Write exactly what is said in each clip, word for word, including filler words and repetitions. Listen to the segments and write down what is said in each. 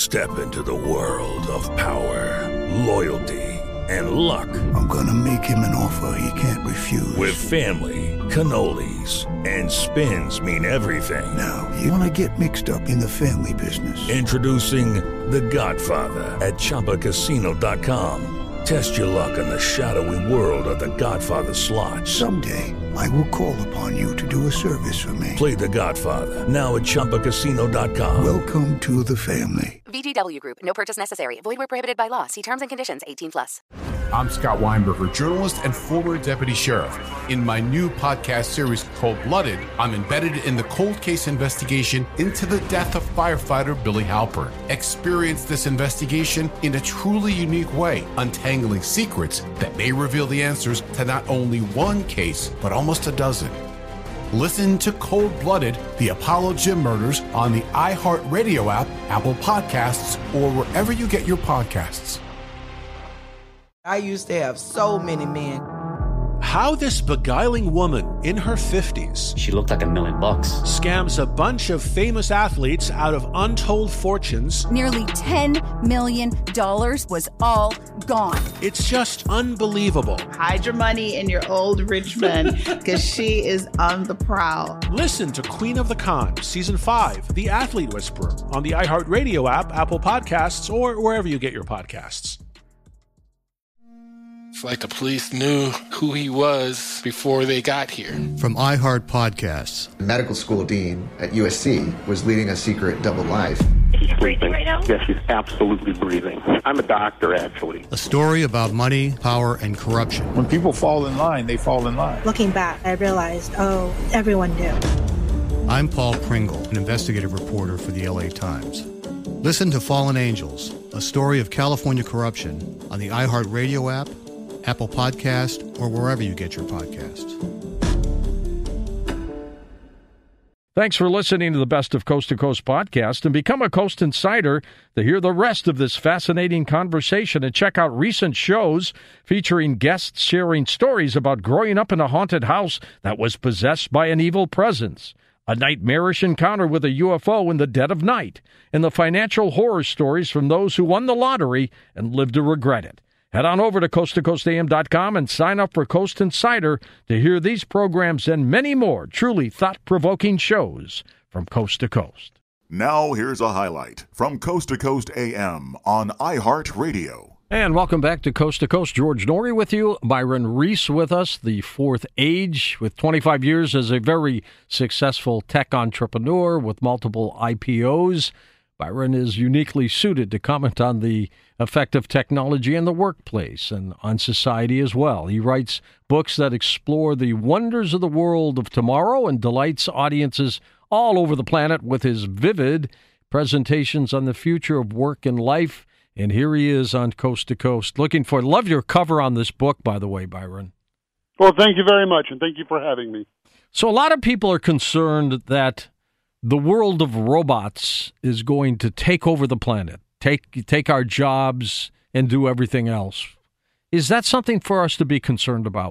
Step into the world of power, loyalty, and luck. I'm gonna make him an offer he can't refuse. With family, cannolis, and spins mean everything. Now, you wanna get mixed up in the family business. Introducing The Godfather at Chumba Casino dot com. Test your luck in the shadowy world of The Godfather slot. Someday, I will call upon you to do a service for me. Play The Godfather, now at Chumba Casino dot com. Welcome to the family. V G W Group. No purchase necessary. Void where prohibited by law. See terms and conditions. eighteen plus. I'm Scott Weinberger, journalist and former deputy sheriff. In my new podcast series, Cold-Blooded, I'm embedded in the cold case investigation into the death of firefighter Billy Halpern. Experience this investigation in a truly unique way, untangling secrets that may reveal the answers to not only one case, but almost a dozen. Listen to Cold-Blooded, The Apollo Gym Murders on the iHeartRadio app, Apple Podcasts, or wherever you get your podcasts. I used to have so many men. How this beguiling woman in her fifties, she looked like a million bucks, scams a bunch of famous athletes out of untold fortunes. Nearly ten million dollars was all gone. It's just unbelievable. Hide your money in your old rich man, because she is on the prowl. Listen to Queen of the Con, Season five, The Athlete Whisperer, on the iHeartRadio app, Apple Podcasts, or wherever you get your podcasts. It's like the police knew who he was before they got here. From iHeart Podcasts. The medical school dean at U S C was leading a secret double life. He's breathing right now? Yes, he's absolutely breathing. I'm a doctor, actually. A story about money, power, and corruption. When people fall in line, they fall in line. Looking back, I realized, oh, everyone knew. I'm Paul Pringle, an investigative reporter for the L A Times. Listen to Fallen Angels, a story of California corruption on the iHeartRadio app, Apple Podcast, or wherever you get your podcasts. Thanks for listening to the Best of Coast to Coast podcast, and become a Coast Insider to hear the rest of this fascinating conversation and check out recent shows featuring guests sharing stories about growing up in a haunted house that was possessed by an evil presence, a nightmarish encounter with a U F O in the dead of night, and the financial horror stories from those who won the lottery and lived to regret it. Head on over to coast to coast a m dot com and sign up for Coast Insider to hear these programs and many more truly thought-provoking shows from Coast to Coast. Now here's a highlight from Coast to Coast A M on iHeartRadio. And welcome back to Coast to Coast. George Noory with you. Byron Reese with us, the fourth age, with twenty-five years as a very successful tech entrepreneur with multiple I P Os. Byron is uniquely suited to comment on the effect of technology in the workplace and on society as well. He writes books that explore the wonders of the world of tomorrow and delights audiences all over the planet with his vivid presentations on the future of work and life. And here he is on Coast to Coast. Looking for, love your cover on this book, by the way, Byron. Well, thank you very much, and thank you for having me. So a lot of people are concerned that the world of robots is going to take over the planet, take take our jobs and do everything else. Is that something for us to be concerned about?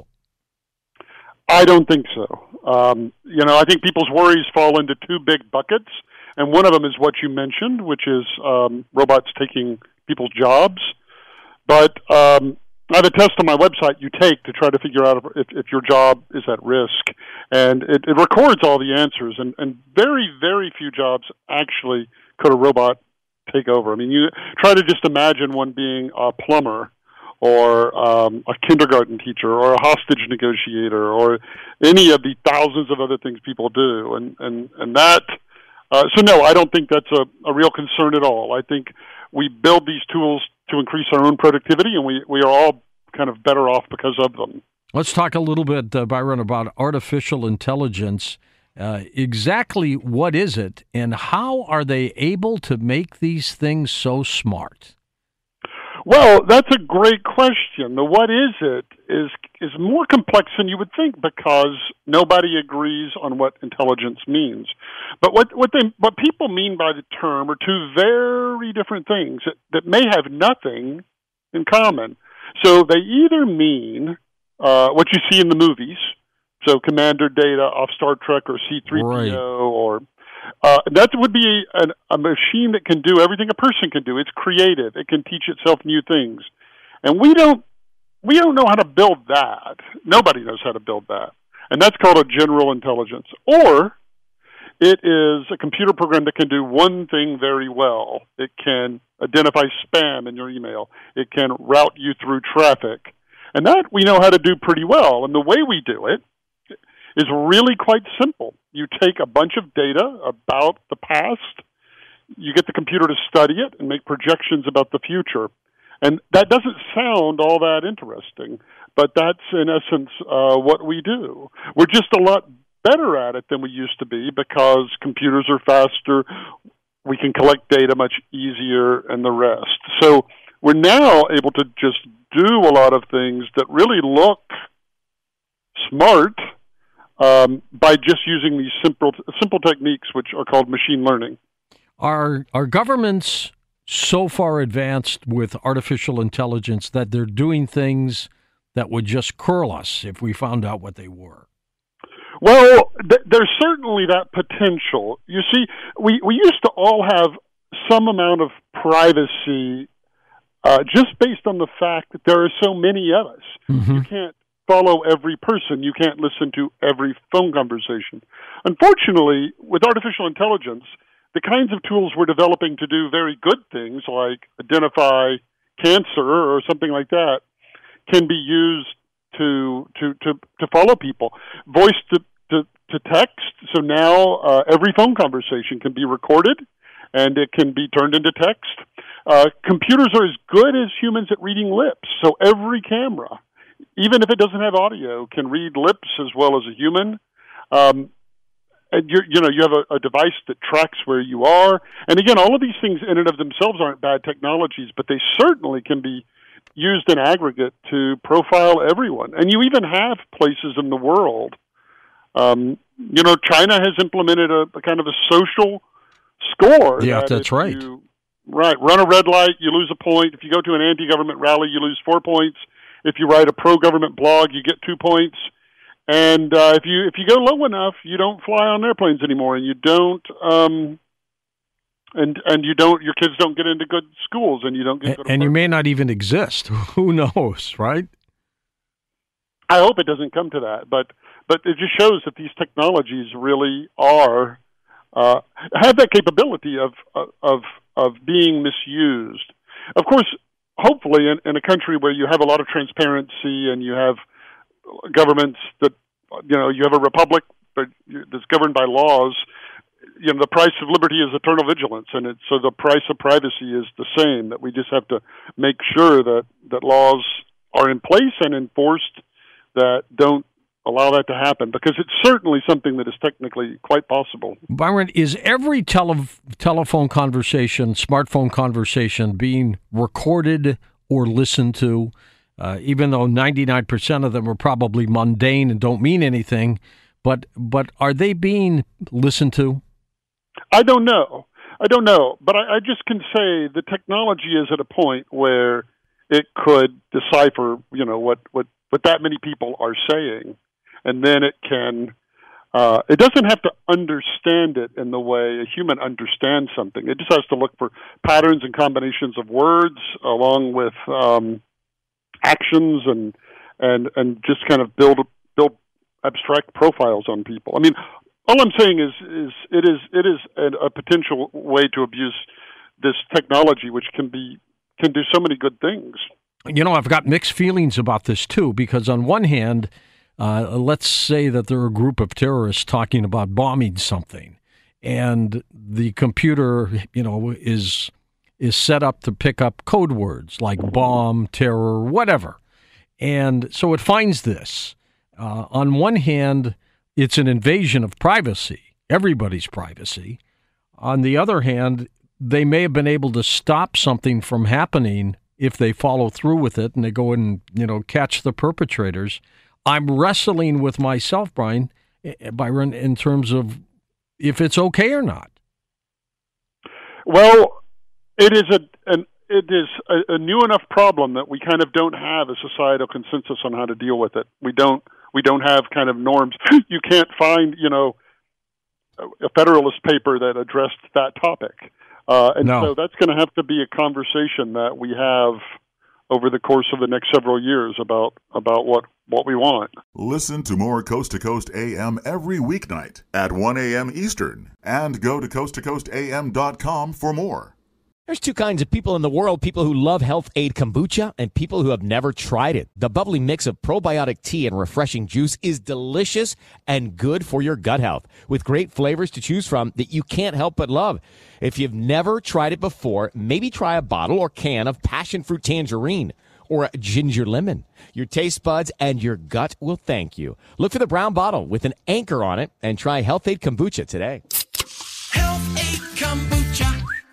I don't think so. Um, you know, I think people's worries fall into two big buckets, and one of them is what you mentioned, which is um, robots taking people's jobs. But um, I have a test on my website you take to try to figure out if, if your job is at risk. And it, it records all the answers. And, and very, very few jobs actually could a robot take over. I mean, you try to just imagine one being a plumber or um, a kindergarten teacher or a hostage negotiator or any of the thousands of other things people do. And, and, and that, uh, so no, I don't think that's a, a real concern at all. I think we build these tools to increase our own productivity, and we, we are all kind of better off because of them. Let's talk a little bit, uh, Byron, about artificial intelligence. Uh, exactly what is it, and how are they able to make these things so smart? Well, that's a great question. The what is it is is more complex than you would think because nobody agrees on what intelligence means. But what what they what people mean by the term are two very different things that, that may have nothing in common. So they either mean uh, what you see in the movies, so Commander Data off Star Trek or C three P O, right. or Uh, that would be an, a machine that can do everything a person can do. It's creative. It can teach itself new things. And we don't we don't know how to build that. Nobody knows how to build that. And that's called a general intelligence. Or it is a computer program that can do one thing very well. It can identify spam in your email. It can route you through traffic. And that we know how to do pretty well. And the way we do it is really quite simple. You take a bunch of data about the past, you get the computer to study it and make projections about the future. And that doesn't sound all that interesting, but that's in essence uh, what we do. We're just a lot better at it than we used to be because computers are faster, we can collect data much easier, and the rest. So we're now able to just do a lot of things that really look smart um, by just using these simple simple techniques, which are called machine learning. Are are governments so far advanced with artificial intelligence that they're doing things that would just curl us if we found out what they were? Well, th- there's certainly that potential. You see, we, we used to all have some amount of privacy uh, just based on the fact that there are so many of us. Mm-hmm. You can't follow every person. You can't listen to every phone conversation. Unfortunately, with artificial intelligence, the kinds of tools we're developing to do very good things, like identify cancer or something like that, can be used to to to, to follow people. Voice to, to, to text. So now uh, every phone conversation can be recorded, and it can be turned into text. Uh, computers are as good as humans at reading lips. So every camera, even if it doesn't have audio, can read lips as well as a human. Um, and you you know you have a, a device that tracks where you are. And again, all of these things in and of themselves aren't bad technologies, but they certainly can be used in aggregate to profile everyone. And you even have places in the world. Um, you know, China has implemented a, a kind of a social score. Yeah, that that's right. You, right. Run a red light, you lose a point. If you go to an anti-government rally, you lose four points. If you write a pro-government blog, you get two points. And uh, if you if you go low enough, you don't fly on airplanes anymore, and you don't um, and and you don't your kids don't get into good schools, and you don't get. And, and you may not even exist. Who knows, right? I hope it doesn't come to that, but but it just shows that these technologies really are uh, have that capability of of of being misused. Of course, hopefully, in, in a country where you have a lot of transparency and you have governments that, you know, you have a republic that's governed by laws, you know, the price of liberty is eternal vigilance, and it, so the price of privacy is the same, that we just have to make sure that, that laws are in place and enforced that don't allow that to happen, because it's certainly something that is technically quite possible. Byron, is every tele- telephone conversation, smartphone conversation being recorded or listened to? Uh, even though ninety-nine percent of them are probably mundane and don't mean anything, but but are they being listened to? I don't know. I don't know. But I, I just can say the technology is at a point where it could decipher, you know, what, what, what that many people are saying. And then it can, uh, it doesn't have to understand it in the way a human understands something. It just has to look for patterns and combinations of words along with um, actions and, and, and just kind of build, build abstract profiles on people. I mean, all I'm saying is, is it is, it is a, a potential way to abuse this technology, which can be, can do so many good things. You know, I've got mixed feelings about this too, because on one hand, Uh, let's say that there are a group of terrorists talking about bombing something, and the computer, you know, is is set up to pick up code words like bomb, terror, whatever. And so it finds this. Uh, on one hand, it's an invasion of privacy, everybody's privacy. On the other hand, they may have been able to stop something from happening if they follow through with it and they go and, you know, catch the perpetrators. I'm wrestling with myself, Brian, Byron, in terms of if it's okay or not. Well, it is a an, it is a, a new enough problem that we kind of don't have a societal consensus on how to deal with it. We don't we don't have kind of norms. You can't find, you know, a Federalist paper that addressed that topic. Uh, and no. so that's going to have to be a conversation that we have over the course of the next several years about about what, what we want. Listen to more Coast to Coast A M every weeknight at one a.m. Eastern, and go to coast to coast a m dot com for more. There's two kinds of people in the world, people who love Health Aid Kombucha and people who have never tried it. The bubbly mix of probiotic tea and refreshing juice is delicious and good for your gut health, with great flavors to choose from that you can't help but love. If you've never tried it before, maybe try a bottle or can of passion fruit tangerine or a ginger lemon. Your taste buds and your gut will thank you. Look for the brown bottle with an anchor on it and try Health Aid Kombucha today. Health Aid Kombucha.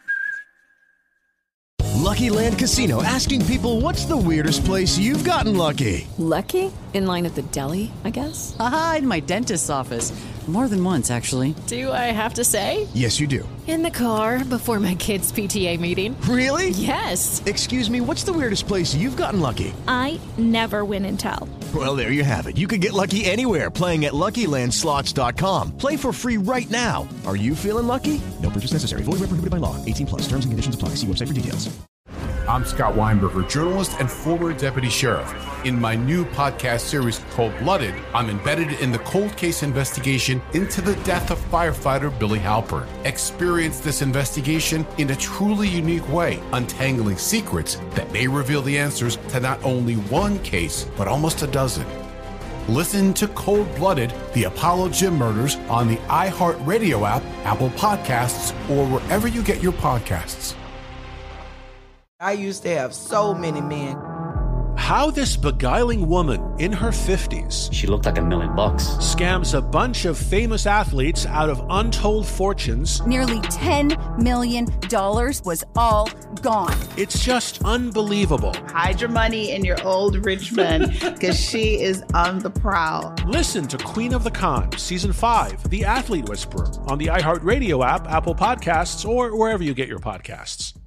Lucky Land Casino, asking people, what's the weirdest place you've gotten lucky? Lucky? In line at the deli, I guess? Aha, in my dentist's office. More than once, actually. Do I have to say? Yes, you do. In the car before my kids' P T A meeting. Really? Yes. Excuse me, what's the weirdest place you've gotten lucky? I never win and tell. Well, there you have it. You can get lucky anywhere, playing at Lucky Land Slots dot com. Play for free right now. Are you feeling lucky? No purchase necessary. Void where prohibited by law. eighteen plus. Terms and conditions apply. See website for details. I'm Scott Weinberger, journalist and former deputy sheriff. In my new podcast series called Blooded, I'm embedded in the cold case investigation into the death of firefighter Billy Halpern. Experience this investigation in a truly unique way, untangling secrets that may reveal the answers to not only one case, but almost a dozen. Listen to Cold Blooded, the Apollo Gym Murders on the iHeartRadio app, Apple Podcasts, or wherever you get your podcasts. I used to have so many men. How this beguiling woman in her fifties, she looked like a million bucks, scams a bunch of famous athletes out of untold fortunes. Nearly ten million dollars was all gone. It's just unbelievable. Hide your money in your old rich men, because she is on the prowl. Listen to Queen of the Con, Season five, The Athlete Whisperer, on the iHeartRadio app, Apple Podcasts, or wherever you get your podcasts.